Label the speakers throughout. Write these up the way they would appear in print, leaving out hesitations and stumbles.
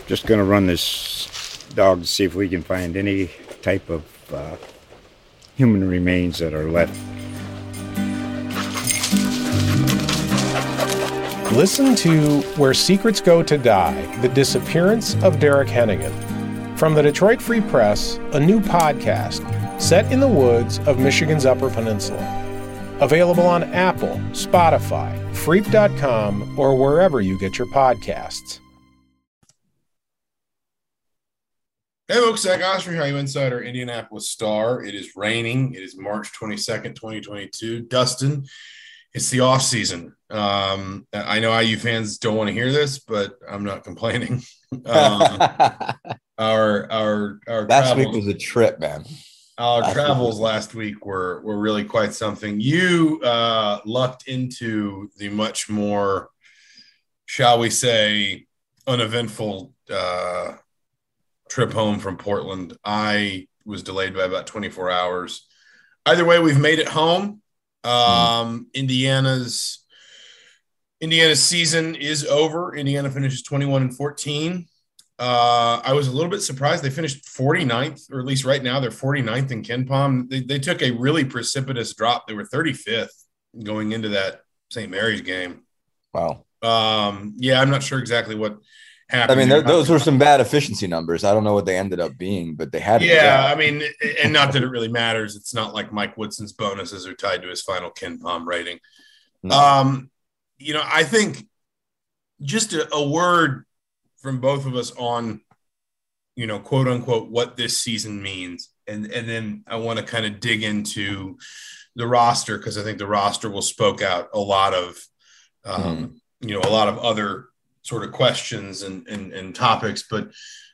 Speaker 1: Just going to run this dog to see if we can find any type of human remains that are left.
Speaker 2: Listen to Where Secrets Go to Die, The Disappearance of Derek Hennigan. From the Detroit Free Press, a new podcast set in the woods of Michigan's Upper Peninsula. Available on Apple, Spotify, Freep.com, or wherever you get your podcasts.
Speaker 3: Hey folks, Zach Ostrey, you Insider, Indianapolis Star. It is raining. It is March 22nd, 2022. Dustin, it's the off season. I know IU fans don't want to hear this, but I'm not complaining. Our
Speaker 4: last week was a trip, man.
Speaker 3: Our travels last week were really quite something. You lucked into the much more, shall we say, uneventful trip home from Portland. I was delayed by about 24 hours. Either way, we've made it home. Indiana's season is over. Indiana finishes 21-14. I was a little bit surprised. They finished 49th, or at least right now they're 49th in KenPom. They took a really precipitous drop. They were 35th going into that St. Mary's game.
Speaker 4: Wow.
Speaker 3: Yeah, I'm not sure exactly what happened.
Speaker 4: I mean, those were some bad efficiency numbers. I don't know what they ended up being, but they had.
Speaker 3: Yeah, I mean, and not that it really matters. It's not like Mike Woodson's bonuses are tied to his final KenPom rating. No. I think just a word from both of us on, quote unquote, what this season means. And then I want to kind of dig into the roster, because I think the roster will spoke out a lot of, a lot of other sort of questions and topics. But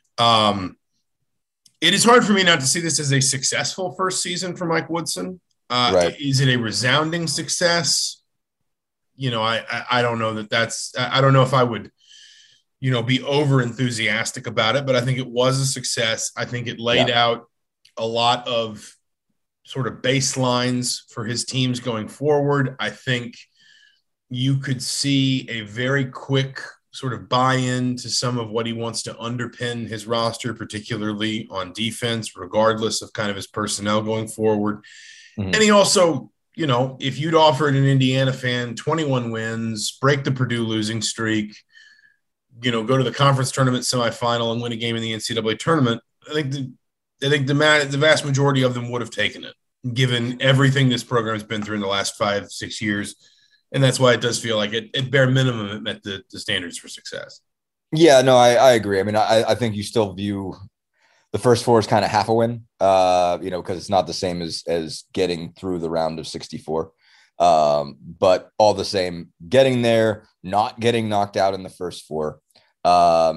Speaker 3: it is hard for me not to see this as a successful first season for Mike Woodson.
Speaker 4: Right.
Speaker 3: Is it a resounding success? I don't know I don't know if I would, be over enthusiastic about it, but I think it was a success. I think it laid out a lot of sort of baselines for his teams going forward. I think you could see a very quick sort of buy-in to some of what he wants to underpin his roster, particularly on defense, regardless of kind of his personnel going forward. Mm-hmm. And he also, if you'd offered an Indiana fan 21 wins, break the Purdue losing streak, go to the conference tournament semifinal and win a game in the NCAA tournament, I think the vast majority of them would have taken it, given everything this program has been through in the last 5-6 years. And that's why it does feel like at bare minimum, it met the standards for success.
Speaker 4: Yeah, no, I agree. I mean, I think you still view the first four as kind of half a win, because it's not the same as getting through the round of 64. But all the same, getting there, not getting knocked out in the first four. To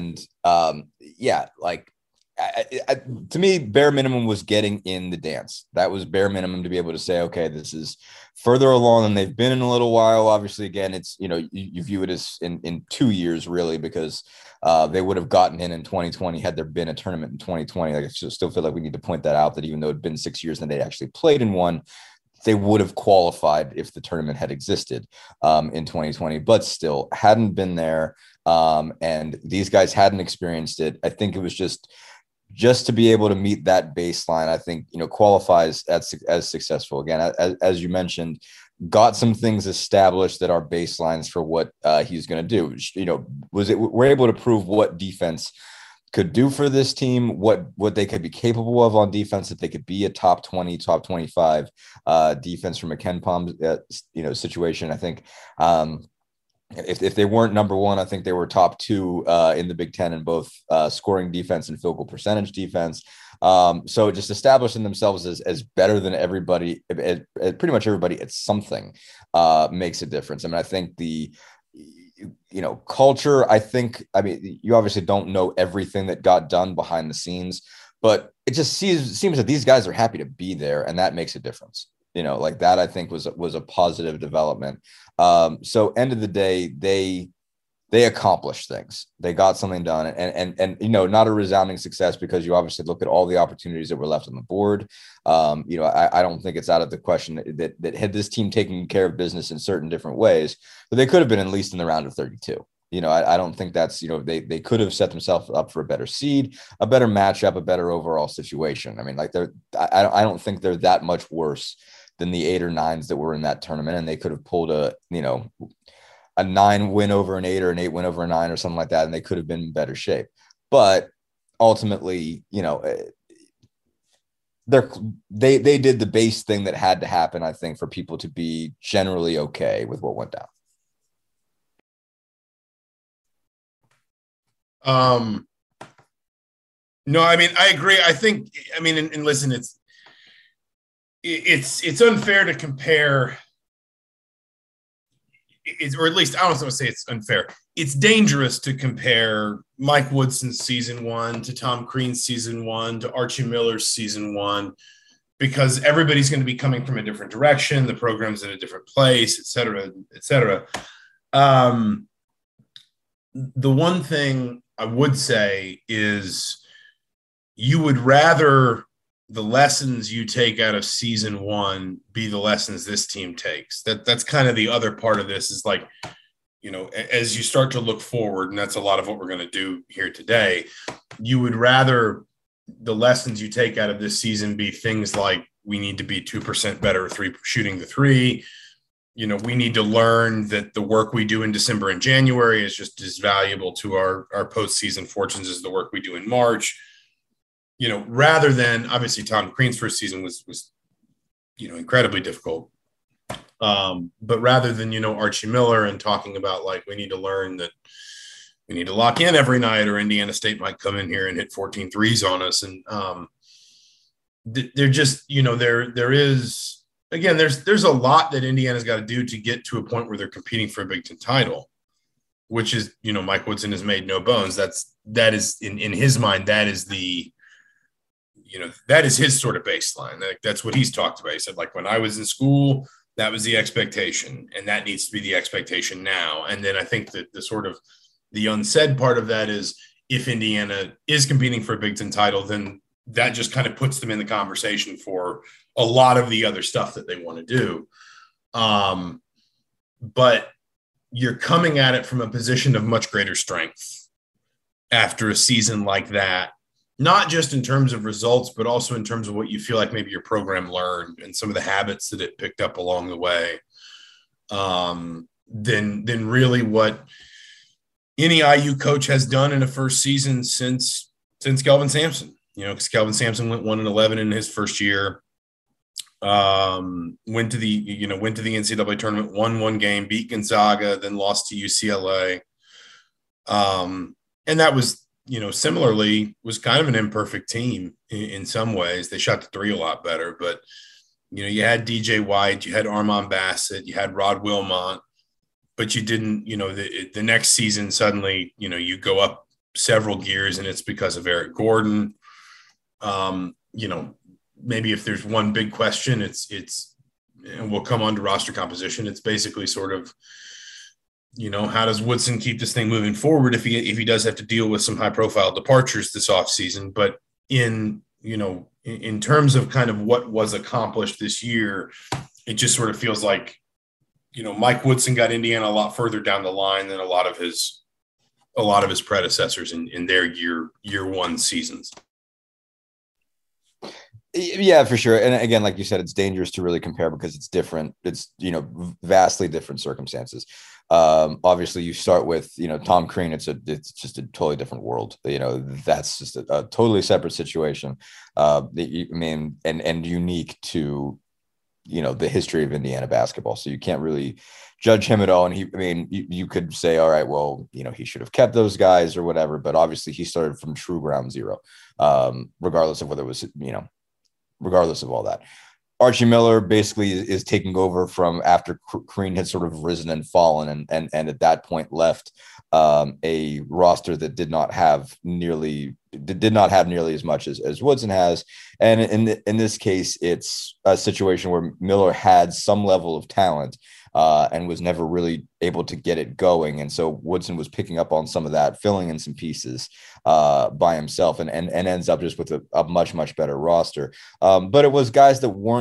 Speaker 4: me, bare minimum was getting in the dance. That was bare minimum to be able to say, okay, this is further along than they've been in a little while. Obviously, again, it's, you view it as in 2 years, really, because they would have gotten in 2020 had there been a tournament in 2020. Like, I still feel like we need to point that out, that even though it'd been 6 years and they'd actually played in one, they would have qualified if the tournament had existed in 2020, but still hadn't been there. And these guys hadn't experienced it. I think it was just to be able to meet that baseline, I think, qualifies as successful. Again, as you mentioned, got some things established that are baselines for what he's going to do. We're able to prove what defense could do for this team, what they could be capable of on defense, that they could be a top 20, top 25 defense from a KenPom situation. I think if they weren't number one, I think they were top two in the Big Ten in both scoring defense and field goal percentage defense. So just establishing themselves as better than everybody, pretty much everybody at something makes a difference. I mean, I think the culture, I mean, you obviously don't know everything that got done behind the scenes, but it just seems that these guys are happy to be there, and that makes a difference. Like that, I think was a positive development. So end of the day, they accomplished things. They got something done, and not a resounding success, because you obviously look at all the opportunities that were left on the board. I don't think it's out of the question that had this team taken care of business in certain different ways, but they could have been at least in the round of 32. I don't think that's, they could have set themselves up for a better seed, a better matchup, a better overall situation. I mean, like I don't think they're that much worse than the 8 or 9s that were in that tournament. And they could have pulled a 9 win over an 8 or an 8 win over a 9 or something like that. And they could have been in better shape, but ultimately, they did the base thing that had to happen, I think, for people to be generally okay with what went down.
Speaker 3: No, I mean, I agree. I think, I mean, and listen, it's unfair to compare, or at least I don't want to say it's unfair. It's dangerous to compare Mike Woodson's season 1 to Tom Crean's season 1 to Archie Miller's season 1, because everybody's going to be coming from a different direction. The program's in a different place, et cetera, et cetera. The one thing I would say is you would rather the lessons you take out of season 1 be the lessons this team takes. That's kind of the other part of this, is like, as you start to look forward, and that's a lot of what we're going to do here today, you would rather the lessons you take out of this season be things like, we need to be 2% better shooting the three. We need to learn that the work we do in December and January is just as valuable to our postseason fortunes as the work we do in March. Rather than, obviously Tom Crean's first season was incredibly difficult. But rather than, Archie Miller and talking about, like, we need to learn that we need to lock in every night, or Indiana State might come in here and hit 14 threes on us. And they're just, there is, again, there's a lot that Indiana's got to do to get to a point where they're competing for a Big Ten title, which is, Mike Woodson has made no bones. That is in his mind, that is that is his sort of baseline. That's what he's talked about. He said, like, when I was in school, that was the expectation, and that needs to be the expectation now. And then I think that the sort of the unsaid part of that is, if Indiana is competing for a Big Ten title, then that just kind of puts them in the conversation for a lot of the other stuff that they want to do. But you're coming at it from a position of much greater strength after a season like that, not just in terms of results, but also in terms of what you feel like maybe your program learned and some of the habits that it picked up along the way, than really what any IU coach has done in a first season since Kelvin Sampson. Because Kelvin Sampson went 1-11 in his first year. Went to the NCAA tournament, won one game, beat Gonzaga, then lost to UCLA. And that was, similarly was kind of an imperfect team in some ways. They shot the three a lot better, but, you had DJ White, you had Armand Bassett, you had Rod Wilmot, but you didn't, the next season suddenly, you go up several gears, and it's because of Eric Gordon. Maybe if there's one big question, it's, and we'll come on to roster composition. It's basically sort of, how does Woodson keep this thing moving forward if he does have to deal with some high profile departures this offseason? But in terms of kind of what was accomplished this year, it just sort of feels like, Mike Woodson got Indiana a lot further down the line than a lot of his predecessors in their year one seasons.
Speaker 4: Yeah, for sure. And again, like you said, it's dangerous to really compare because it's different. It's, vastly different circumstances. Obviously you start with, Tom Crean, it's just a totally different world. That's just a totally separate situation. And unique to, the history of Indiana basketball. So you can't really judge him at all. And you could say, all right, well, he should have kept those guys or whatever, but obviously he started from true ground zero, regardless of whether it was, regardless of all that. Archie Miller basically is taking over from after Crean had sort of risen and fallen and at that point left a roster that did not have nearly as much as Woodson has. And in this case, it's a situation where Miller had some level of talent and was never really able to get it going. And so Woodson was picking up on some of that, filling in some pieces by himself and ends up just with a much, much better roster. But it was guys that weren't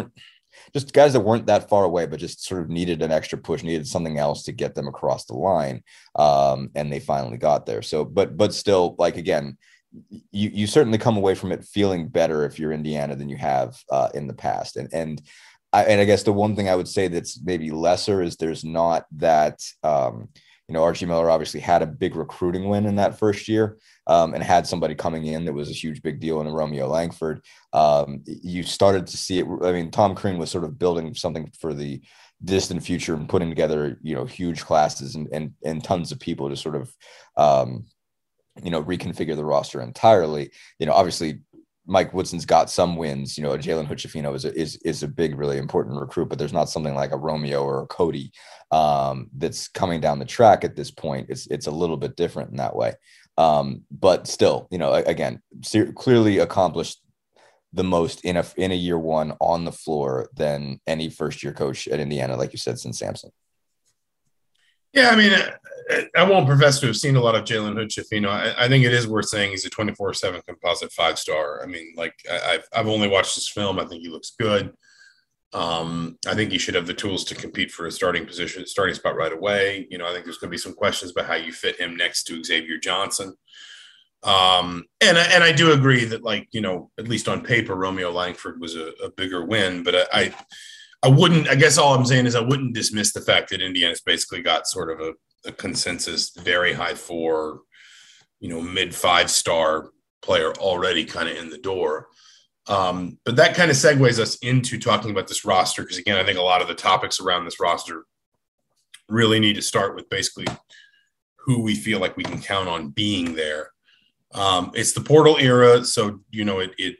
Speaker 4: just guys that weren't that far away, but just sort of needed an extra push, needed something else to get them across the line. And they finally got there. So, but still, like, again, you certainly come away from it feeling better if you're Indiana than you have in the past. And I guess the one thing I would say that's maybe lesser is there's not that, Archie Miller obviously had a big recruiting win in that first year, and had somebody coming in that was a huge, big deal in Romeo Langford. You started to see it. I mean, Tom Crean was sort of building something for the distant future and putting together, huge classes and tons of people to sort of, reconfigure the roster entirely. Obviously Mike Woodson's got some wins. Jalen Hood-Schifino is a big, really important recruit, but there's not something like a Romeo or a Cody that's coming down the track at this point. It's a little bit different in that way. But still, again, clearly accomplished the most in a year one on the floor than any first year coach at Indiana, like you said, since Sampson.
Speaker 3: Yeah, I mean, I won't profess to have seen a lot of Jalen Hood-Schifino. I think it is worth saying he's a 24/7 composite 5-star. I mean, like, I've only watched his film. I think he looks good. I think he should have the tools to compete for a starting spot right away. I think there's going to be some questions about how you fit him next to Xavier Johnson. And I do agree that, like, at least on paper, Romeo Langford was a bigger win, but I wouldn't, I guess all I'm saying is I wouldn't dismiss the fact that Indiana's basically got sort of a consensus, very high 4, mid 5-star player already kind of in the door. But that kind of segues us into talking about this roster. Because again, I think a lot of the topics around this roster really need to start with basically who we feel like we can count on being there. It's the portal era. So, it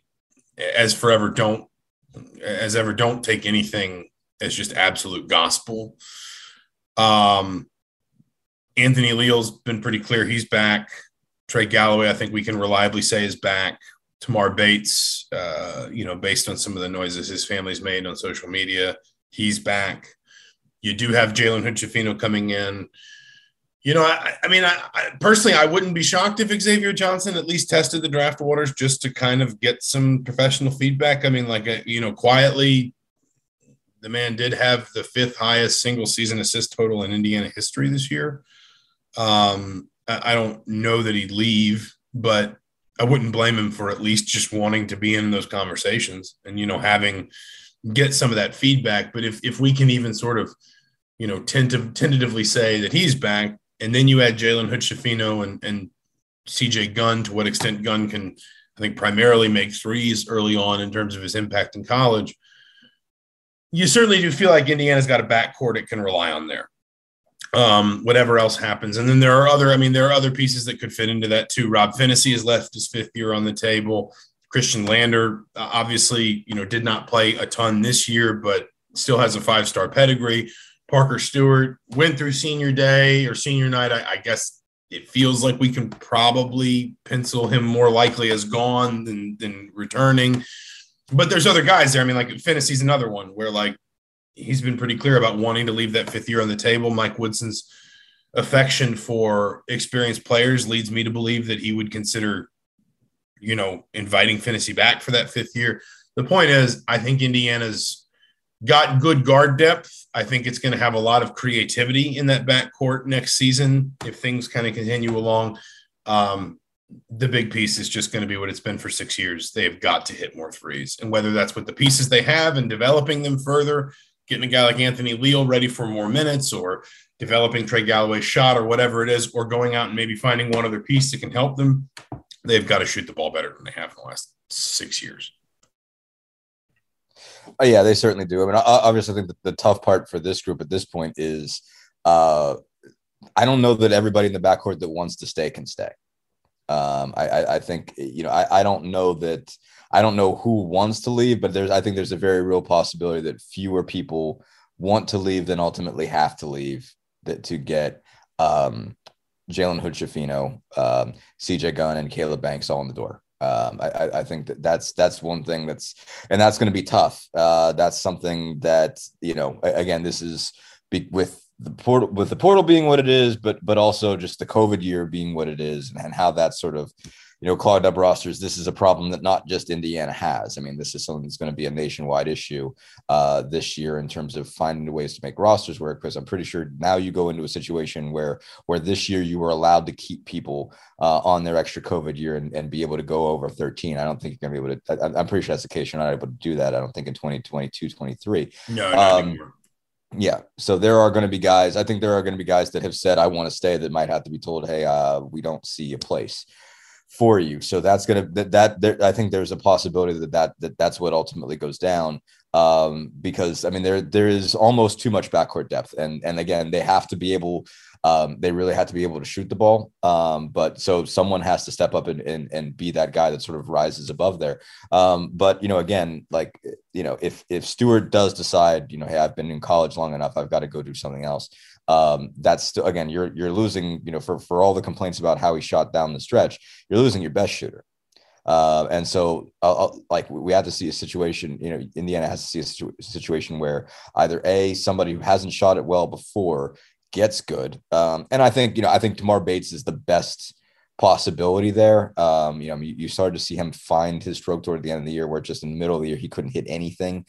Speaker 3: don't take anything as just absolute gospel. Anthony Leal's been pretty clear he's back. Trey Galloway, I think we can reliably say, is back. Tamar Bates, based on some of the noises his family's made on social media, he's back. You do have Jalen Hood-Schifino coming in. I personally, I wouldn't be shocked if Xavier Johnson at least tested the draft waters just to kind of get some professional feedback. I mean, quietly, the man did have the 5th highest single season assist total in Indiana history this year. I don't know that he'd leave, but I wouldn't blame him for at least just wanting to be in those conversations and, get some of that feedback. But if we can even sort of, tentatively say that he's back, and then you add Jalen Hood-Schifino and CJ Gunn, to what extent Gunn can, I think, primarily make threes early on in terms of his impact in college, you certainly do feel like Indiana's got a backcourt it can rely on there. Whatever else happens. And then there are other pieces that could fit into that too. Rob Phinisee has left his 5th year on the table. Christian Lander, obviously, did not play a ton this year, but still has a 5-star pedigree. Parker Stewart went through senior day or senior night. I guess it feels like we can probably pencil him more likely as gone than returning. But there's other guys there. I mean, like Phinisee's another one where, like, he's been pretty clear about wanting to leave that 5th year on the table. Mike Woodson's affection for experienced players leads me to believe that he would consider, inviting Phinisee back for that 5th year. The point is, I think Indiana's got good guard depth. I think it's going to have a lot of creativity in that backcourt next season if things kind of continue along. The big piece is just going to be what it's been for 6 years. They've got to hit more threes. And whether that's with the pieces they have and developing them further, getting a guy like Anthony Leal ready for more minutes, or developing Trey Galloway's shot, or whatever it is, or going out and maybe finding one other piece that can help them, they've got to shoot the ball better than they have in the last 6 years.
Speaker 4: Oh, yeah, they certainly do. I mean, obviously, I think the tough part for this group at this point is I don't know that everybody in the backcourt that wants to stay can stay. I think, I don't know that. I don't know who wants to leave, but I think there's a very real possibility that fewer people want to leave than ultimately have to leave to get Jalen Hood-Schifino, CJ Gunn, and Caleb Banks all in the door. I think that's one thing that's going to be tough. That's something that, again, this is with the portal being what it is, but also just the COVID year being what it is, and how that sort of clogged up rosters, this is a problem that not just Indiana has. I mean, this is something that's going to be a nationwide issue this year in terms of finding ways to make rosters work, because I'm pretty sure now you go into a situation where this year you were allowed to keep people on their extra COVID year and be able to go over 13. I don't think you're going to be able to. I'm pretty sure that's the case. You're not able to do that, I don't think, in 2022, 23.
Speaker 3: No, not anymore.
Speaker 4: Yeah. So there are going to be guys, I think there are going to be guys that have said, I want to stay, that might have to be told, hey, we don't see a place for you. So that's going to, I think there's a possibility that's what ultimately goes down. Because I mean, there is almost too much backcourt depth. And again, they have to be able, they really have to be able to shoot the ball. But so someone has to step up and be that guy that sort of rises above there. But, again, like, if Stewart does decide, hey, I've been in college long enough, I've got to go do something else. That's still, again, you're losing, for all the complaints about how he shot down the stretch, you're losing your best shooter. And so we have to see a situation, Indiana has to see a situation where either somebody who hasn't shot it well before gets good. And I think Tamar Bates is the best possibility there. You started to see him find his stroke toward the end of the year, where just in the middle of the year, he couldn't hit anything,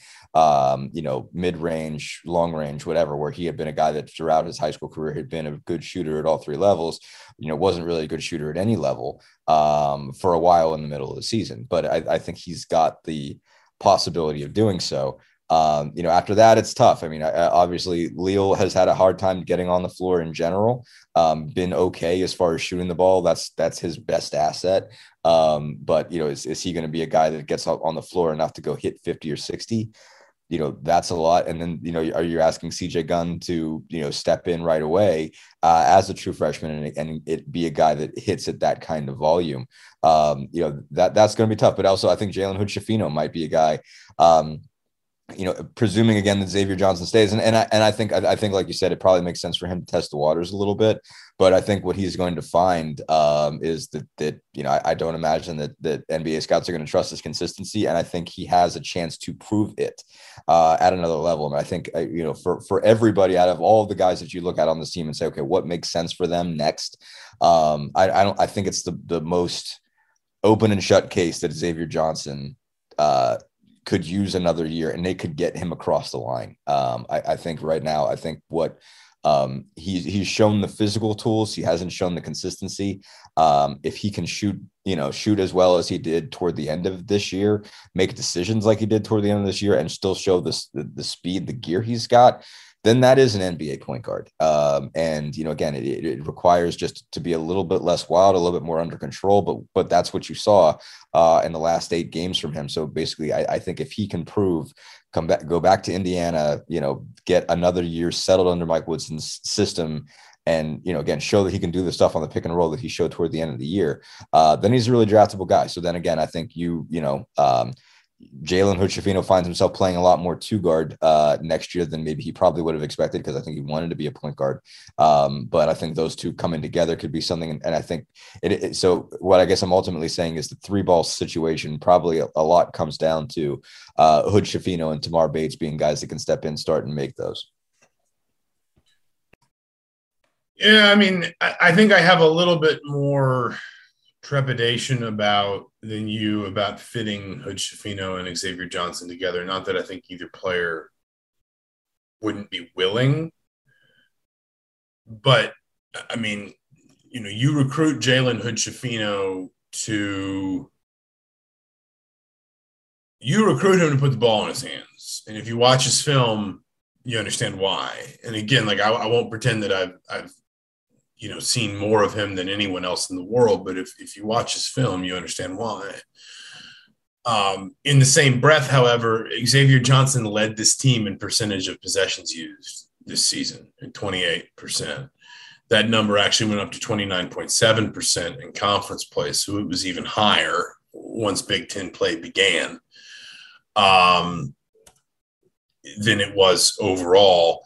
Speaker 4: mid-range, long range, whatever, where he had been a guy that throughout his high school career had been a good shooter at all three levels, wasn't really a good shooter at any level for a while in the middle of the season. But I think he's got the possibility of doing so. After that, it's tough. I mean, obviously, Leal has had a hard time getting on the floor in general, been okay as far as shooting the ball. That's his best asset. But, is he going to be a guy that gets up on the floor enough to go hit 50 or 60? That's a lot. And then, are you asking CJ Gunn to, step in right away as a true freshman and it be a guy that hits at that kind of volume? That's going to be tough. But also, I think Jalen Hood-Schifino might be a guy, presuming again that Xavier Johnson stays, and I think like you said, it probably makes sense for him to test the waters a little bit. But I think what he's going to find is that I don't imagine that NBA scouts are going to trust his consistency, and I think he has a chance to prove it at another level. And I think for everybody, out of all of the guys that you look at on this team and say, okay, what makes sense for them next? I think it's the most open and shut case that Xavier Johnson could use another year and they could get him across the line. I think right now, what he's shown the physical tools, he hasn't shown the consistency. If he can shoot as well as he did toward the end of this year, make decisions like he did toward the end of this year, and still show the speed, the gear he's got, then that is an NBA point guard. And, again, it requires just to be a little bit less wild, a little bit more under control, but that's what you saw in the last 8 games from him. So basically, I think if he can go back to Indiana, get another year settled under Mike Woodson's system, and, again, show that he can do the stuff on the pick and roll that he showed toward the end of the year, then he's a really draftable guy. So then again, I think Jalen Hood-Schifino finds himself playing a lot more 2-guard next year than maybe he probably would have expected, because I think he wanted to be a point guard. But I think those two coming together could be something. And I think so what I guess I'm ultimately saying is the 3-ball situation, probably a lot comes down to Hood-Schifino and Tamar Bates being guys that can step in, start, and make those.
Speaker 3: Yeah, I mean, I think I have a little bit more trepidation than you about fitting Hood-Schifino and Xavier Johnson together. Not that I think either player wouldn't be willing, but I mean, you recruit Jalen Hood-Schifino to put the ball in his hands. And if you watch his film, you understand why. And again, like I won't pretend that I've seen more of him than anyone else in the world, but if you watch his film, you understand why. In the same breath, however, Xavier Johnson led this team in percentage of possessions used this season at 28%. That number actually went up to 29.7% in conference play, so it was even higher once Big Ten play began than it was overall.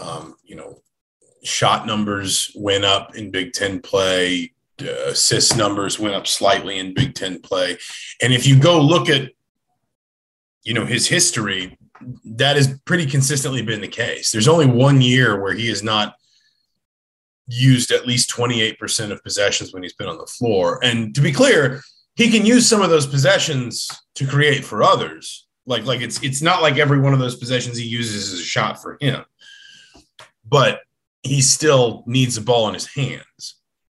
Speaker 3: Shot numbers went up in Big Ten play. Assist numbers went up slightly in Big Ten play. And if you go look at, his history, that has pretty consistently been the case. There's only one year where he has not used at least 28% of possessions when he's been on the floor. And to be clear, he can use some of those possessions to create for others. Like it's not like every one of those possessions he uses is a shot for him, but he still needs the ball in his hands.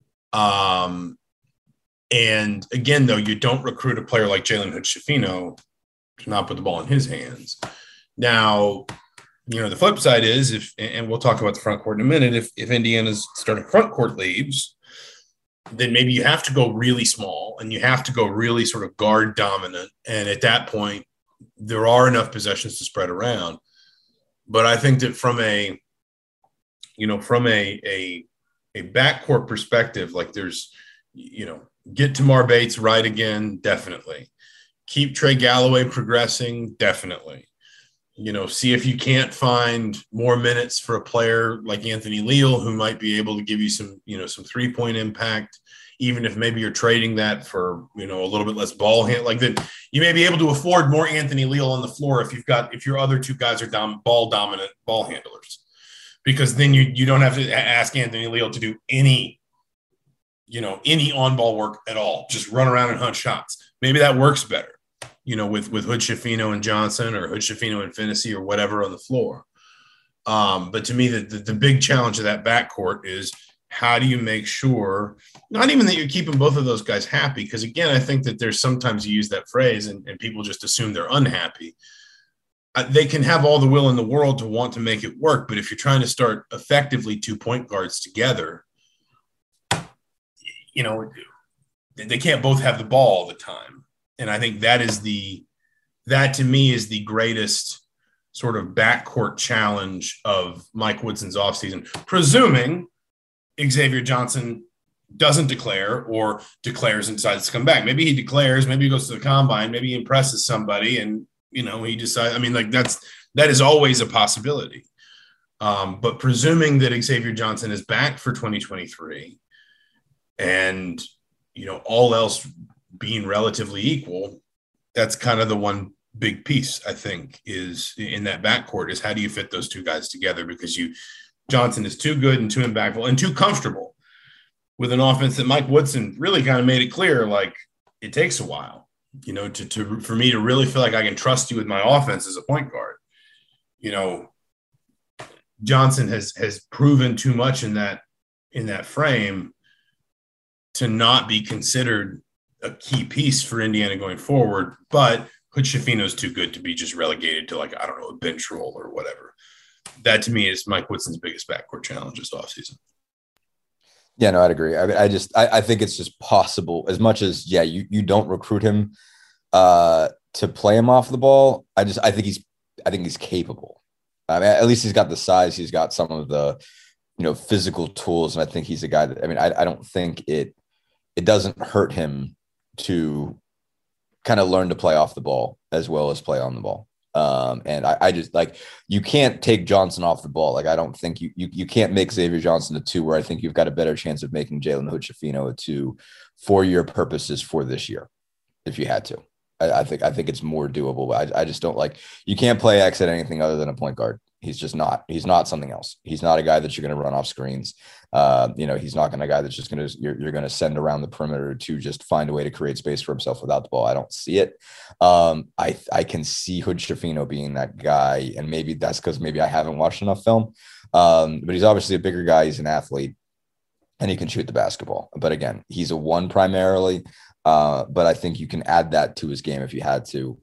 Speaker 3: And again, though, you don't recruit a player like Jalen Hood-Schifino to not put the ball in his hands. Now, the flip side is and we'll talk about the front court in a minute, if Indiana's starting front court leaves, then maybe you have to go really small and you have to go really sort of guard dominant. And at that point, there are enough possessions to spread around. But I think that from a backcourt perspective, like there's, get Tamar Bates right again, definitely. Keep Trey Galloway progressing, definitely. See if you can't find more minutes for a player like Anthony Leal, who might be able to give you some 3-point impact, even if maybe you're trading that for, a little bit less ball hand. Like that, you may be able to afford more Anthony Leal on the floor if your other two guys are ball dominant ball handlers, because then you don't have to ask Anthony Leal to do any on-ball work at all. Just run around and hunt shots. Maybe that works better, with Hood-Schifino and Johnson, or Hood-Schifino and Finney, or whatever on the floor. But to me, the big challenge of that backcourt is, how do you make sure, not even that you're keeping both of those guys happy? Because again, I think that there's sometimes you use that phrase and people just assume they're unhappy. They can have all the will in the world to want to make it work. But if you're trying to start effectively 2 point guards together, they can't both have the ball all the time. And I think that to me is the greatest sort of backcourt challenge of Mike Woodson's offseason, presuming Xavier Johnson doesn't declare or declares and decides to come back. Maybe he declares, maybe he goes to the combine, maybe he impresses somebody and, he decides, that is always a possibility. But presuming that Xavier Johnson is back for 2023 and, all else being relatively equal, that's kind of the one big piece, I think, is in that backcourt, is how do you fit those two guys together? Because Johnson is too good and too impactful and too comfortable with an offense that Mike Woodson really kind of made it clear, like, it takes a while, for me to really feel like I can trust you with my offense as a point guard. Johnson has proven too much in that frame to not be considered a key piece for Indiana going forward, but Hood-Schifino is too good to be just relegated to, like, I don't know, a bench role or whatever. That to me is Mike Woodson's biggest backcourt challenge this offseason.
Speaker 4: Yeah, no, I'd agree. I think it's just possible, as much as, you don't recruit him to play him off the ball. I think he's capable. At least he's got the size. He's got some of the, physical tools. And I think he's a guy that, I don't think it doesn't hurt him to kind of learn to play off the ball as well as play on the ball. And I just, like, you can't take Johnson off the ball. Like, I don't think you can't make Xavier Johnson a 2, where I think you've got a better chance of making Jalen Hood-Schifino a 2 for your purposes for this year, if you had to. I think it's more doable. But I just don't like, you can't play X at anything other than a point guard. He's just not. He's not something else. He's not a guy that you're going to run off screens. He's not a guy that's just going to, you're going to send around the perimeter to just find a way to create space for himself without the ball. I don't see it. I can see Hood-Schifino being that guy, and maybe that's because maybe I haven't watched enough film. But he's obviously a bigger guy. He's an athlete, and he can shoot the basketball. But again, he's a 1 primarily. But I think you can add that to his game if you had to.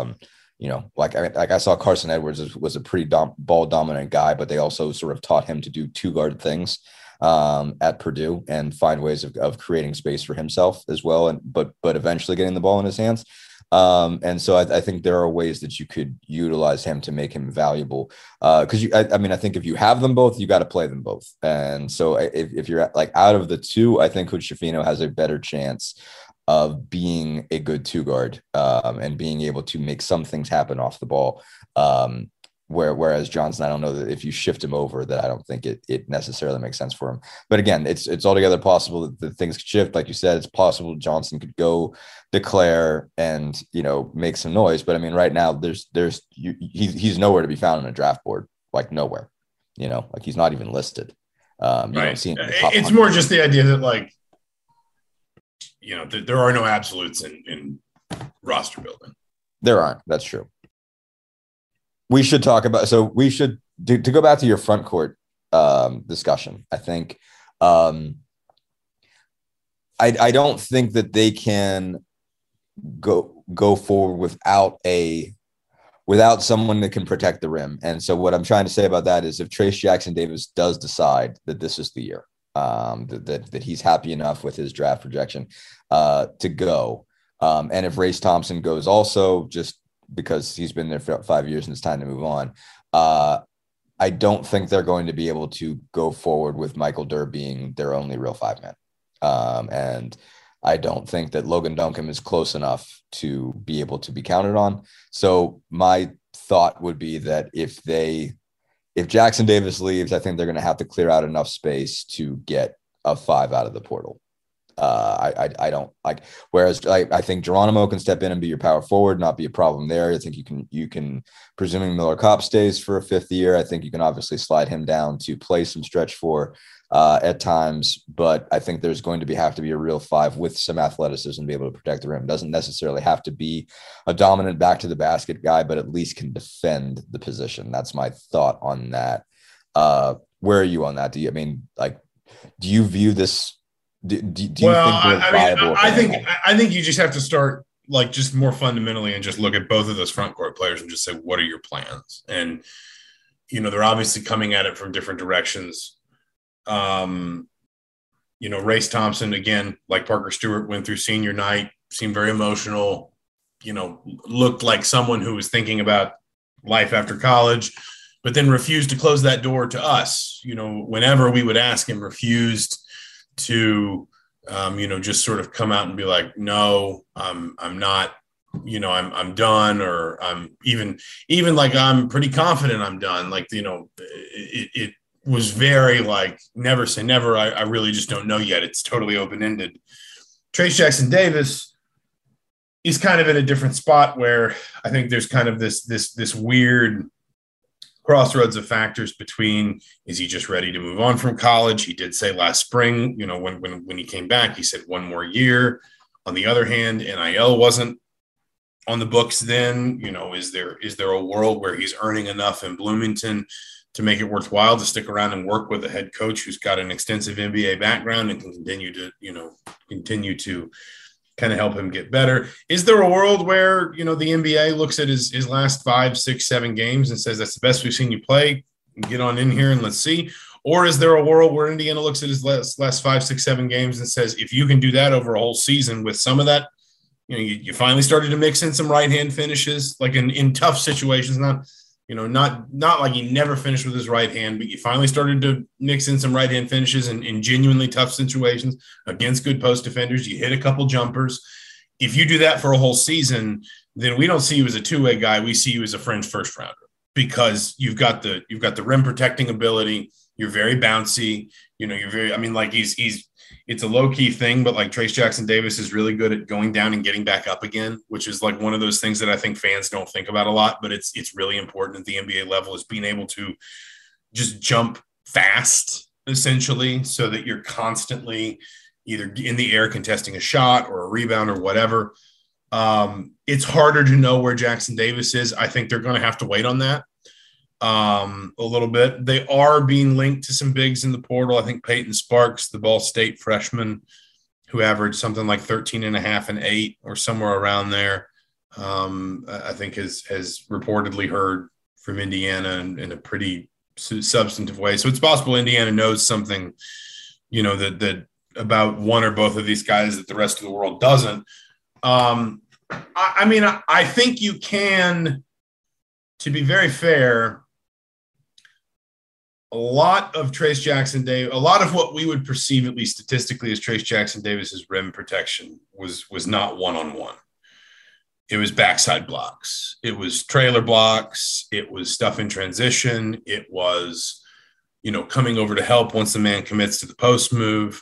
Speaker 4: I saw Carson Edwards was a pretty ball dominant guy, but they also sort of taught him to do 2 guard things at Purdue and find ways of creating space for himself as well. But eventually getting the ball in his hands. And so I think there are ways that you could utilize him to make him valuable. Because I think if you have them both, you got to play them both. And so if you're like out of the 2, I think Hood-Schifino has a better chance of being a good 2 guard and being able to make some things happen off the ball. Whereas Johnson, I don't know that if you shift him over, that I don't think it necessarily makes sense for him. But again, it's altogether possible that things could shift. Like you said, it's possible Johnson could go declare and, make some noise. But right now he's nowhere to be found on a draft board, like nowhere, like he's not even listed. You
Speaker 3: right.
Speaker 4: don't see him
Speaker 3: it's more just the idea that, like, there are no absolutes in roster building.
Speaker 4: There aren't. That's true. We should talk about, so we should to go back to your front court discussion. I think I don't think that they can go forward without someone that can protect the rim. And so what I'm trying to say about that is if Trayce Jackson-Davis does decide that this is the year, that he's happy enough with his draft projection to go. And if Race Thompson goes also, just because he's been there for 5 years and it's time to move on, I don't think they're going to be able to go forward with Michael Durr being their only real 5-man. And I don't think that Logan Duncombe is close enough to be able to be counted on. So my thought would be that if Jackson Davis leaves, I think they're going to have to clear out enough space to get a 5 out of the portal. I don't like, whereas I think Geronimo can step in and be your power forward, not be a problem there. I think you can, presuming Miller Kopp stays for a 5th year, I think you can obviously slide him down to play some stretch 4 at times, but I think there's going to have to be a real 5 with some athleticism to be able to protect the rim. Doesn't necessarily have to be a dominant back to the basket guy, but at least can defend the position. That's my thought on that. Where are you on that? Do you view this? Do you think they're viable?
Speaker 3: I think you just have to start just more fundamentally and just look at both of those front court players and just say, what are your plans? And, they're obviously coming at it from different directions. Race Thompson, again, like Parker Stewart, went through senior night, seemed very emotional, looked like someone who was thinking about life after college, but then refused to close that door to us. Whenever we would ask him, refused to, just sort of come out and be like, no, I'm not, I'm done, or I'm even like, I'm pretty confident I'm done. It was very never say never. I really just don't know yet. It's totally open-ended. Trayce Jackson-Davis is kind of in a different spot where I think there's kind of this weird crossroads of factors between, is he just ready to move on from college? He did say last spring, when he came back, he said 1 more year. On the other hand, NIL wasn't on the books then. Is there a world where he's earning enough in Bloomington to make it worthwhile to stick around and work with a head coach who's got an extensive NBA background and can continue to kind of help him get better? Is there a world where, the NBA looks at his last 5, 6, 7 games and says, that's the best we've seen you play, get on in here and let's see? Or is there a world where Indiana looks at his last 5, 6, 7 games and says, if you can do that over a whole season with some of that, you finally started to mix in some right-hand finishes, like in tough situations, not like he never finished with his right hand, but you finally started to mix in some right-hand finishes in genuinely tough situations against good post defenders. You hit a couple jumpers. If you do that for a whole season, then we don't see you as a two-way guy. We see you as a fringe first rounder, because you've got the rim protecting ability. You're very bouncy. You're very, it's a low-key thing, but Trayce Jackson-Davis is really good at going down and getting back up again, which is one of those things that I think fans don't think about a lot, but it's really important at the NBA level, is being able to just jump fast, essentially, so that you're constantly either in the air contesting a shot or a rebound or whatever. It's harder to know where Jackson-Davis is. I think they're going to have to wait on that a little bit. They are being linked to some bigs in the portal. I think Peyton Sparks, the Ball State freshman, who averaged something like 13.5 and 8 or somewhere around there, I think has reportedly heard from Indiana in a pretty substantive way. So it's possible Indiana knows something, that about one or both of these guys that the rest of the world doesn't. I think you can, to be very fair, a lot of what we would perceive, at least statistically, as Trayce Jackson-Davis's rim protection was not one-on-one. It was backside blocks. It was trailer blocks. It was stuff in transition. It was, coming over to help once the man commits to the post move.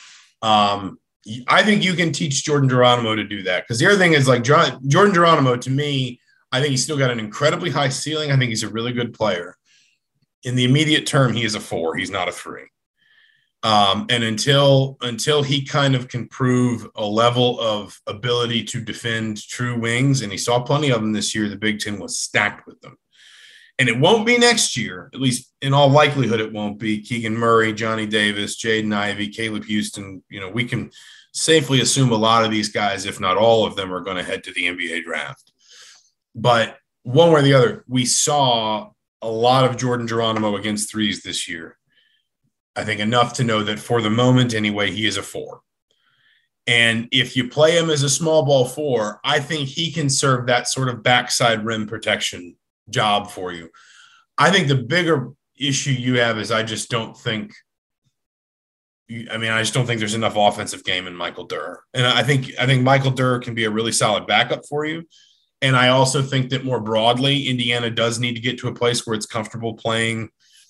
Speaker 3: I think you can teach Jordan Geronimo to do that, because the other thing is, Jordan Geronimo, to me, I think he's still got an incredibly high ceiling. I think he's a really good player. In the immediate term, he is a 4. He's not a 3. And until he kind of can prove a level of ability to defend true wings, and he saw plenty of them this year, the Big Ten was stacked with them. And it won't be next year, at least in all likelihood, it won't be. Keegan Murray, Johnny Davis, Jaden Ivey, Caleb Houston. We can safely assume a lot of these guys, if not all of them, are going to head to the NBA draft. But one way or the other, we saw a lot of Jordan Geronimo against threes this year. I think enough to know that for the moment anyway, he is a 4. And if you play him as a small ball 4, I think he can serve that sort of backside rim protection job for you. I think the bigger issue you have is I just don't think there's enough offensive game in Michael Durr. And I think Michael Durr can be a really solid backup for you. And I also think that more broadly, Indiana does need to get to a place where it's comfortable playing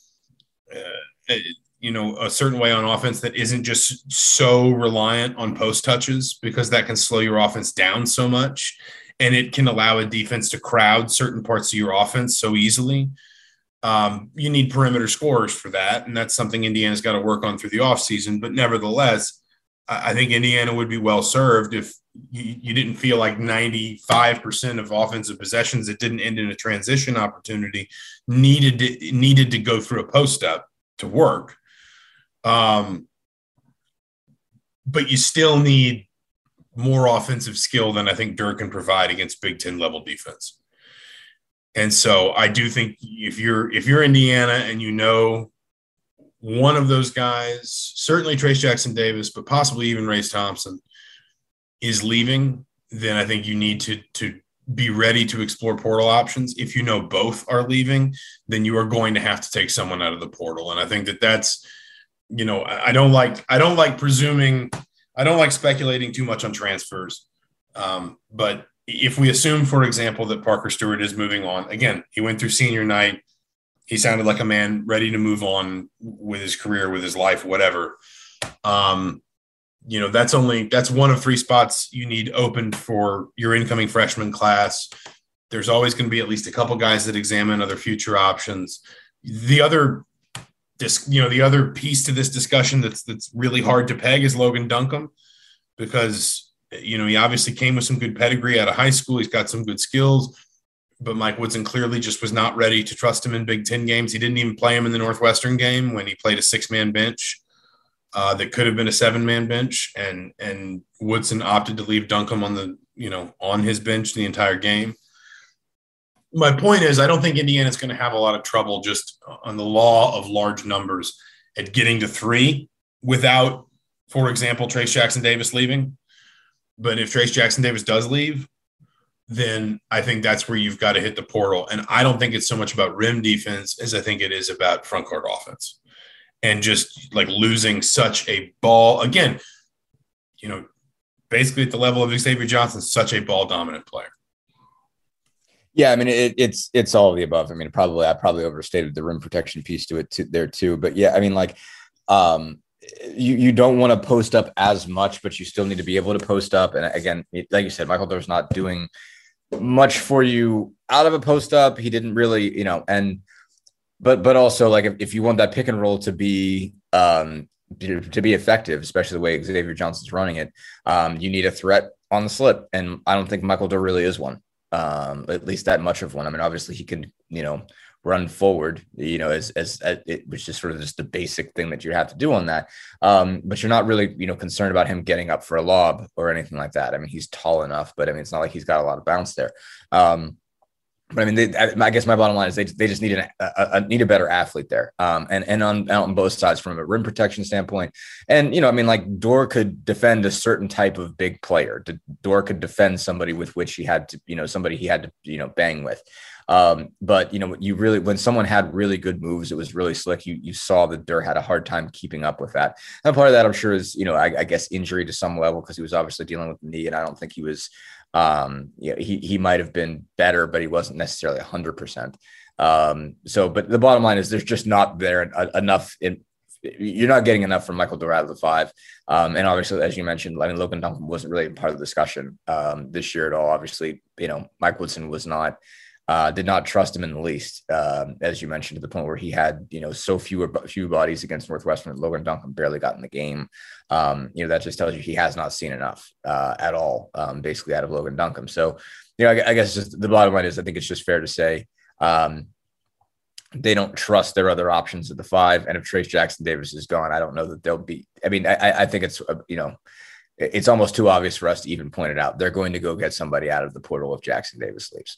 Speaker 3: a certain way on offense that isn't just so reliant on post touches, because that can slow your offense down so much. And it can allow a defense to crowd certain parts of your offense so easily. You need perimeter scorers for that. And that's something Indiana's got to work on through the offseason. But nevertheless, I think Indiana would be well served if you didn't feel like 95% of offensive possessions that didn't end in a transition opportunity needed to go through a post up to work. But you still need more offensive skill than I think Durr can provide against Big Ten level defense. And so I do think if you're Indiana and one of those guys, certainly Trayce Jackson-Davis, but possibly even Race Thompson, is leaving, then I think you need to be ready to explore portal options. If both are leaving, then you are going to have to take someone out of the portal. And I think that's, I don't like presuming, I don't like speculating too much on transfers. But if we assume, for example, that Parker Stewart is moving on, again, he went through senior night. He sounded like a man ready to move on with his career, with his life, whatever. That's one of 3 spots you need open for your incoming freshman class. There's always going to be at least a couple guys that examine other future options. The other piece to this discussion that's really hard to peg is Logan Duncombe, because he obviously came with some good pedigree out of high school. He's got some good skills, but Mike Woodson clearly just was not ready to trust him in Big Ten games. He didn't even play him in the Northwestern game when he played a 6-man bench that could have been a 7-man bench, and Woodson opted to leave Duncombe on his bench the entire game. My point is, I don't think Indiana's going to have a lot of trouble just on the law of large numbers at getting to 3 without, for example, Trayce Jackson-Davis leaving. But if Trayce Jackson-Davis does leave, then I think that's where you've got to hit the portal. And I don't think it's so much about rim defense as I think it is about front court offense. And just like losing such a ball, again, basically at the level of Xavier Johnson, such a ball dominant player.
Speaker 4: Yeah, I mean, it's all of the above. I mean, I probably overstated the rim protection piece to it there too. But yeah, I mean, like, you don't want to post up as much, but you still need to be able to post up. And again, like you said, Michael Durr's not doing much for you out of a post up. He didn't really, but also like if you want that pick and roll to be effective, especially the way Xavier Johnson's running it, you need a threat on the slip. And I don't think Michael Durr really is one. At least that much of one. I mean, obviously he can, run forward, as it was just sort of just the basic thing that you have to do on that. But you're not really, concerned about him getting up for a lob or anything like that. I mean, he's tall enough, but I mean, it's not like he's got a lot of bounce there. But I mean, I guess my bottom line is they just need a better athlete there. And on both sides from a rim protection standpoint. And, I mean, like Durr could defend a certain type of big player. Durr could defend somebody with which he had to, somebody he had to, bang with. But when someone had really good moves, it was really slick. You saw that Durr had a hard time keeping up with that. And part of that, I'm sure, is, I guess injury to some level, because he was obviously dealing with the knee, and I don't think he was, he might have been better, but he wasn't necessarily 100%. But the bottom line is there's just not there enough you're not getting enough from Michael Durr out of the 5. And obviously, as you mentioned, I mean, Logan Duncombe wasn't really part of the discussion this year at all. Obviously, Mike Woodson was not Did not trust him in the least, as you mentioned, to the point where he had, so few bodies against Northwestern. Logan Duncombe barely got in the game. That just tells you he has not seen enough at all, basically, out of Logan Duncombe. So, I guess just the bottom line is I think it's just fair to say they don't trust their other options at the 5. And if Trayce Jackson-Davis is gone, I don't know that they'll be. I mean, I think it's, it's almost too obvious for us to even point it out. They're going to go get somebody out of the portal if Jackson-Davis leaves.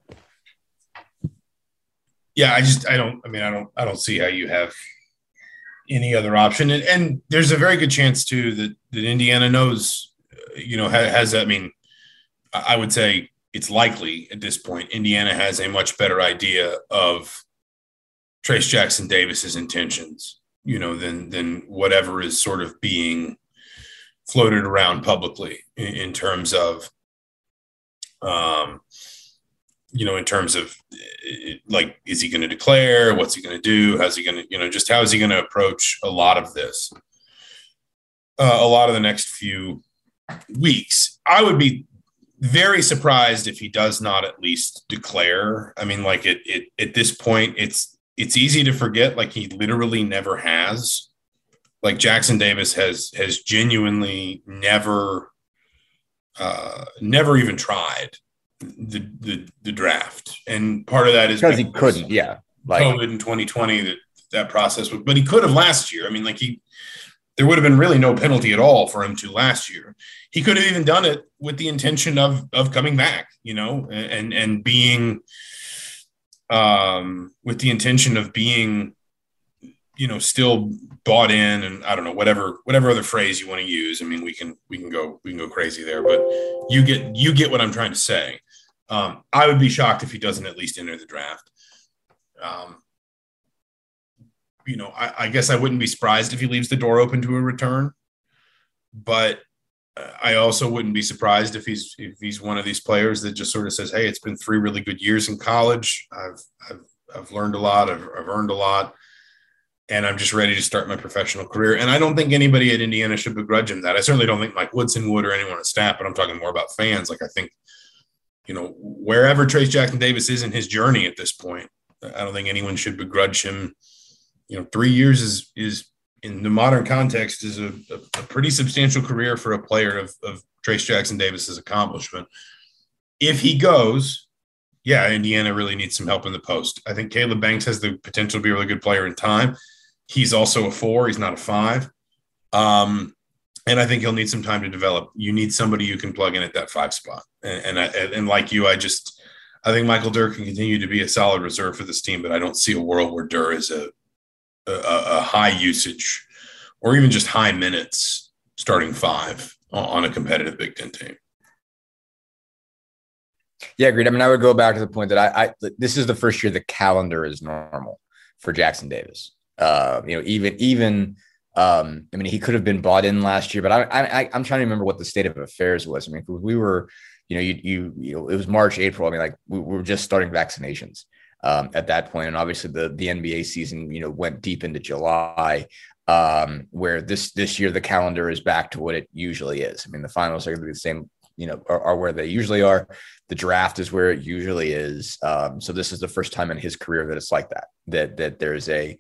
Speaker 3: Yeah, I don't see how you have any other option. And there's a very good chance too that Indiana knows, has that. I mean, I would say it's likely at this point, Indiana has a much better idea of Trayce Jackson-Davis's intentions, than whatever is sort of being floated around publicly in terms of, like, is he going to declare? What's he going to do? How's he going to, just how is he going to approach a lot of this? A lot of the next few weeks. I would be very surprised if he does not at least declare. I mean, like at this point, it's easy to forget, like he literally never has. Like Jackson-Davis has genuinely never even tried the draft, and part of that is
Speaker 4: because he couldn't. Yeah,
Speaker 3: like COVID in 2020, that process, but he could have last year. I mean, like there would have been really no penalty at all for him to last year. He could have even done it with the intention of coming back, and being, with the intention of being, still bought in, and I don't know, whatever other phrase you want to use. I mean, we can go crazy there, but you get what I'm trying to say. I would be shocked if he doesn't at least enter the draft. I guess I wouldn't be surprised if he leaves the door open to a return, but I also wouldn't be surprised if he's one of these players that just sort of says, "Hey, it's been 3 really good years in college. I've learned a lot. I've earned a lot, and I'm just ready to start my professional career." And I don't think anybody at Indiana should begrudge him that. I certainly don't think Mike Woodson would, or anyone on staff, but I'm talking more about fans. Like, I think, wherever Trayce Jackson-Davis is in his journey at this point, I don't think anyone should begrudge him. 3 years is in the modern context is a pretty substantial career for a player of Trayce Jackson-Davis's accomplishment. If he goes, yeah, Indiana really needs some help in the post. I think Caleb Banks has the potential to be a really good player in time. He's also a 4. He's not a 5. And I think he'll need some time to develop. You need somebody you can plug in at that 5 spot. And like you, I think Michael Durr can continue to be a solid reserve for this team, but I don't see a world where Durr is a high usage or even just high minutes starting 5 on a competitive Big Ten team.
Speaker 4: Yeah, agreed. I mean, I would go back to the point that this is the first year the calendar is normal for Jackson-Davis. I mean, he could have been bought in last year, but I'm trying to remember what the state of affairs was. I mean, we were, it was March, April. I mean, like we were just starting vaccinations at that point. And obviously the NBA season, went deep into July, where this year the calendar is back to what it usually is. I mean, the finals are going to be the same, are where they usually are. The draft is where it usually is. So this is the first time in his career that it's like that there's a,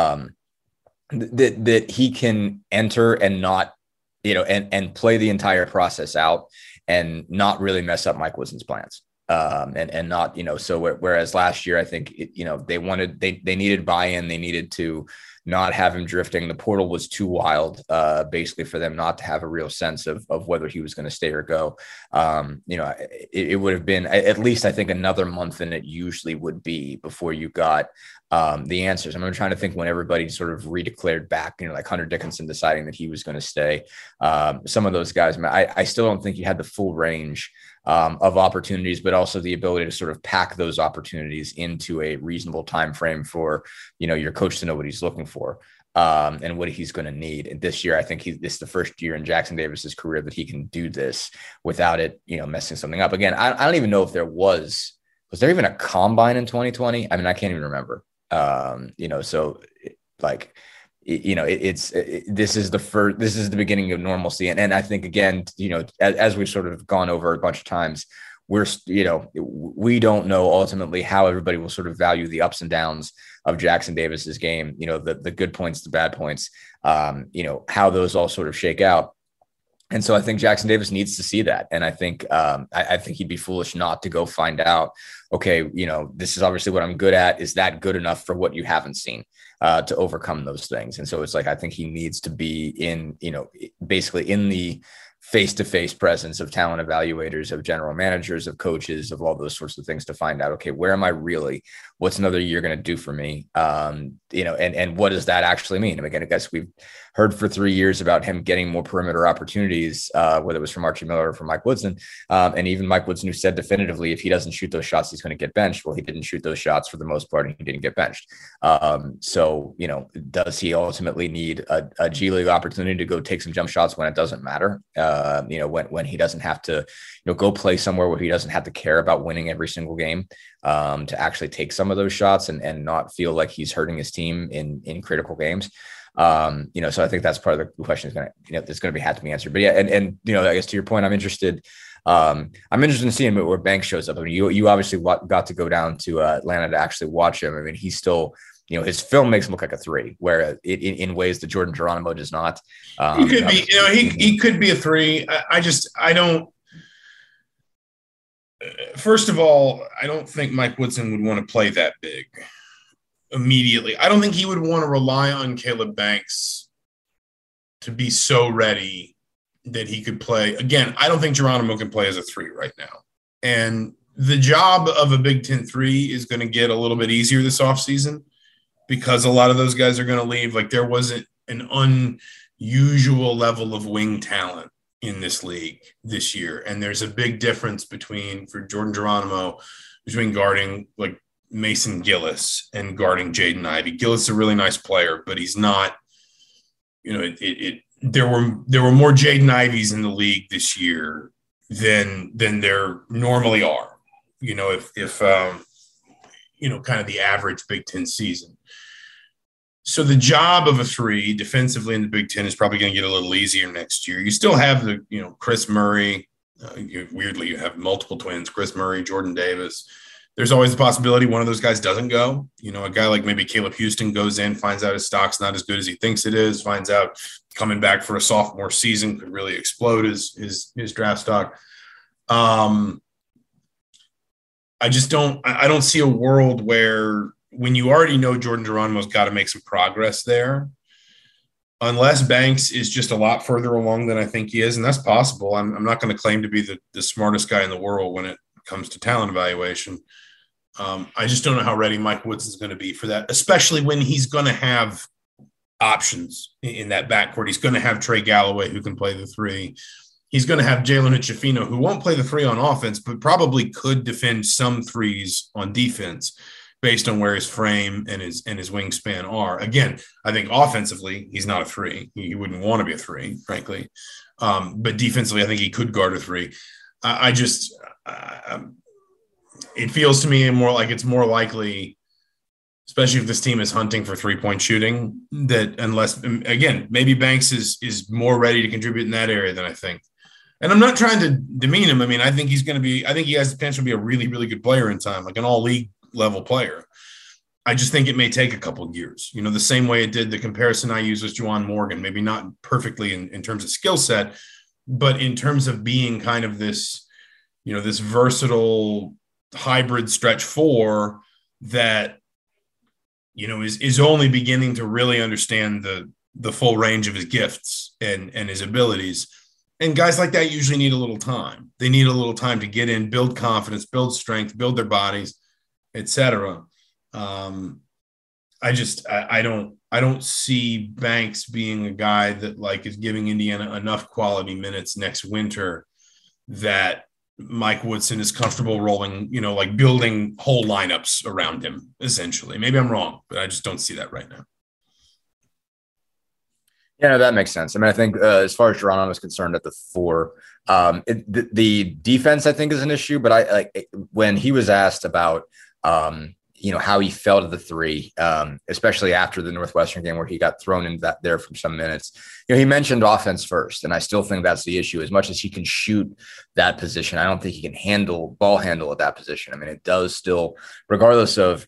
Speaker 4: that he can enter and not, and play the entire process out and not really mess up Mike Woodson's plans. And not, so whereas last year, I think, they needed buy-in. They needed to not have him drifting. The portal was too wild, basically, for them not to have a real sense of whether he was going to stay or go. It would have been at least, I think, another month than it usually would be before you got the answers. I'm trying to think when everybody sort of redeclared back, like Hunter Dickinson deciding that he was going to stay. Some of those guys, I still don't think you had the full range of opportunities, but also the ability to sort of pack those opportunities into a reasonable time frame for, your coach to know what he's looking for and what he's going to need. And this year, I think this is the first year in Jackson-Davis's career that he can do this without it, messing something up. Again, I don't even know if there was there even a combine in 2020? I mean, I can't even remember. So this is the beginning of normalcy. And I think, again, as we've sort of gone over a bunch of times, we don't know ultimately how everybody will sort of value the ups and downs of Jackson Davis's game, the good points, the bad points, how those all sort of shake out. And so I think Jackson Davis needs to see that. And I think I think he'd be foolish not to go find out, okay, this is obviously what I'm good at. Is that good enough for what you haven't seen to overcome those things? And so it's like, I think he needs to be in, basically in the face-to-face presence of talent evaluators, of general managers, of coaches, of all those sorts of things to find out, okay, where am I really? What's another year going to do for me? And what does that actually mean? And again, I guess we've heard for 3 years about him getting more perimeter opportunities, whether it was from Archie Miller or from Mike Woodson. And even Mike Woodson, who said definitively, if he doesn't shoot those shots, he's going to get benched. Well, he didn't shoot those shots for the most part, and he didn't get benched. So, does he ultimately need a G League opportunity to go take some jump shots when it doesn't matter? When he doesn't have to, go play somewhere where he doesn't have to care about winning every single game, to actually take some of those shots and not feel like he's hurting his team in critical games. So I think that's part of the question is that's going to have to be answered. But yeah, and I guess to your point, I'm interested in seeing where Banks shows up. I mean, you obviously got to go down to Atlanta to actually watch him. I mean, he's still, his film makes him look like a 3, where in ways that Jordan Geronimo does not.
Speaker 3: He could be, he could be a 3. I don't. First of all, I don't think Mike Woodson would want to play that big immediately. I don't think he would want to rely on Caleb Banks to be so ready that he could play. Again, I don't think Geronimo can play as a 3 right now. And the job of a Big Ten 3 is going to get a little bit easier this offseason because a lot of those guys are going to leave. Like, there wasn't an unusual level of wing talent in this league this year. And there's a big difference for Jordan Geronimo between guarding like Mason Gillis and guarding Jaden Ivey. Gillis is a really nice player, but he's not, there were more Jaden Iveys in the league this year than there normally are, if kind of the average Big Ten season. So the job of a 3 defensively in the Big Ten is probably going to get a little easier next year. You still have Chris Murray. Weirdly, you have multiple twins, Chris Murray, Jordan Davis. There's always the possibility one of those guys doesn't go. A guy like maybe Caleb Houston goes in, finds out his stock's not as good as he thinks it is, finds out coming back for a sophomore season could really explode his draft stock. I don't see a world where, when you already know Jordan Geronimo's got to make some progress there, unless Banks is just a lot further along than I think he is, and that's possible. I'm not going to claim to be the smartest guy in the world when it comes to talent evaluation. I just don't know how ready Mike Woods is going to be for that, especially when he's going to have options in that backcourt. He's going to have Trey Galloway, who can play the 3. He's going to have Jalen Hood-Schifino, who won't play the 3 on offense, but probably could defend some 3s on defense based on where his frame and his wingspan are. Again, I think offensively, he's not a 3. He wouldn't want to be a 3, frankly. But defensively, I think he could guard a 3. It feels to me more like it's more likely, especially if this team is hunting for 3-point shooting, that unless, again, maybe Banks is more ready to contribute in that area than I think. And I'm not trying to demean him. I mean, I think he has the potential to be a really, really good player in time, like an all league level player. I just think it may take a couple of years, the same way it did. The comparison I use was Juwan Morgan, maybe not perfectly in terms of skill set, but in terms of being kind of this, this versatile hybrid stretch 4 that, is only beginning to really understand the full range of his gifts and his abilities. And guys like that usually need a little time. They need a little time to get in, build confidence, build strength, build their bodies, etc. I don't see Banks being a guy that like is giving Indiana enough quality minutes next winter that Mike Woodson is comfortable rolling, like building whole lineups around him, essentially. Maybe I'm wrong, but I just don't see that right now.
Speaker 4: Yeah, no, that makes sense. I mean, I think as far as Geronimo is concerned at the 4, the defense, I think, is an issue. But when he was asked about, how he felt at the three, especially after the Northwestern game where he got thrown in that there for some minutes. He mentioned offense first, and I still think that's the issue. As much as he can shoot that position, I don't think he can ball handle at that position. I mean, it does still, regardless of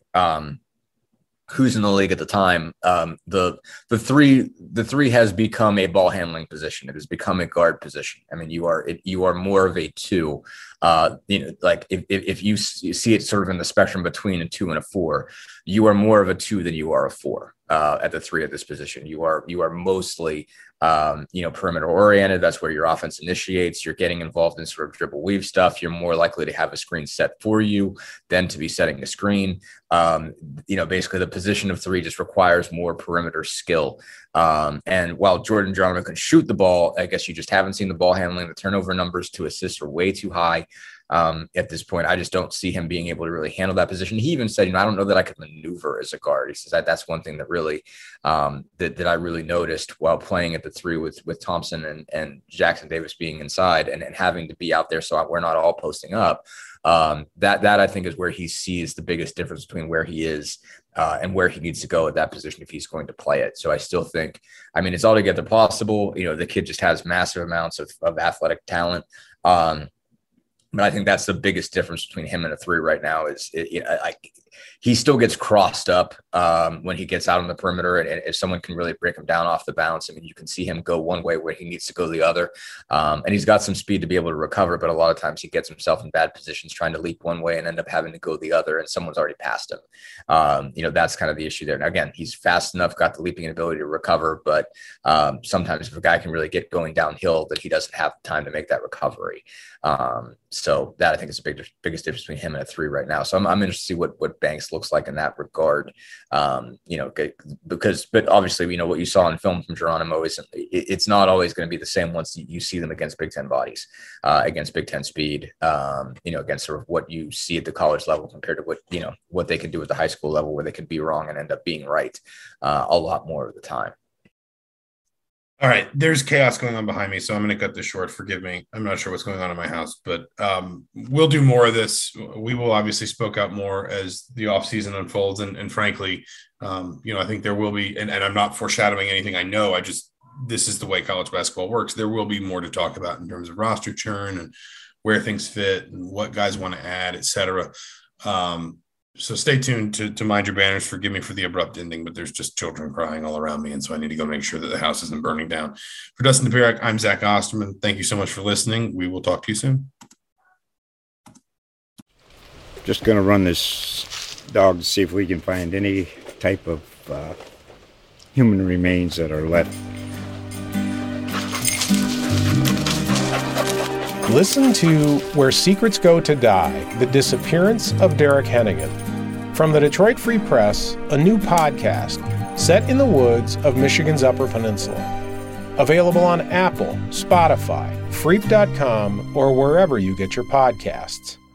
Speaker 4: who's in the league at the time, the three has become a ball handling position. It has become a guard position. I mean, you are more of a two. Like if you see it sort of in the spectrum between a 2 and a 4, you are more of a 2 than you are a 4 at the 3 at this position. You are mostly perimeter oriented. That's where your offense initiates. You're getting involved in sort of dribble weave stuff. You're more likely to have a screen set for you than to be setting a screen. Basically the position of 3 just requires more perimeter skill. And while Jordan Geronimo can shoot the ball, I guess you just haven't seen the ball handling. The turnover numbers to assists are way too high. At this point, I just don't see him being able to really handle that position. He even said, I don't know that I could maneuver as a guard. He says that's one thing that really that I really noticed while playing at the 3 with Thompson and Jackson Davis being inside and having to be out there so we're not all posting up. That I think is where he sees the biggest difference between where he is and where he needs to go at that position if he's going to play it. So I still think, it's altogether possible. The kid just has massive amounts of athletic talent. But I think that's the biggest difference between him and a 3 right now is he still gets crossed up when he gets out on the perimeter. And if someone can really break him down off the bounce, you can see him go one way where he needs to go the other. And he's got some speed to be able to recover, but a lot of times he gets himself in bad positions trying to leap one way and end up having to go the other. And someone's already passed him. That's kind of the issue there. Now, again, he's fast enough, got the leaping ability to recover, but sometimes if a guy can really get going downhill, that he doesn't have time to make that recovery. So that I think is the biggest difference between him and a 3 right now. So I'm interested to see what Banks looks like in that regard. But obviously, what you saw in film from Geronimo it's not always going to be the same once you see them against Big Ten bodies, against Big Ten speed, against sort of what you see at the college level compared to what they can do at the high school level where they can be wrong and end up being right a lot more of the time.
Speaker 3: All right, there's chaos going on behind me, so I'm going to cut this short. Forgive me. I'm not sure what's going on in my house, but we'll do more of this. We will obviously spoke out more as the offseason unfolds, and frankly, I think there will be, and I'm not foreshadowing anything. I know, this is the way college basketball works. There will be more to talk about in terms of roster churn and where things fit and what guys want to add, et cetera. So stay tuned to Mind Your Banners. Forgive me for the abrupt ending, but there's just children crying all around me, and so I need to go make sure that the house isn't burning down. For Dustin DePierac, I'm Zach Osterman. Thank you so much for listening. We will talk to you soon.
Speaker 1: Just going to run this dog to see if we can find any type of human remains that are left.
Speaker 2: Listen to Where Secrets Go to Die, The Disappearance of Derek Hennigan. From the Detroit Free Press, a new podcast set in the woods of Michigan's Upper Peninsula. Available on Apple, Spotify, Freep.com, or wherever you get your podcasts.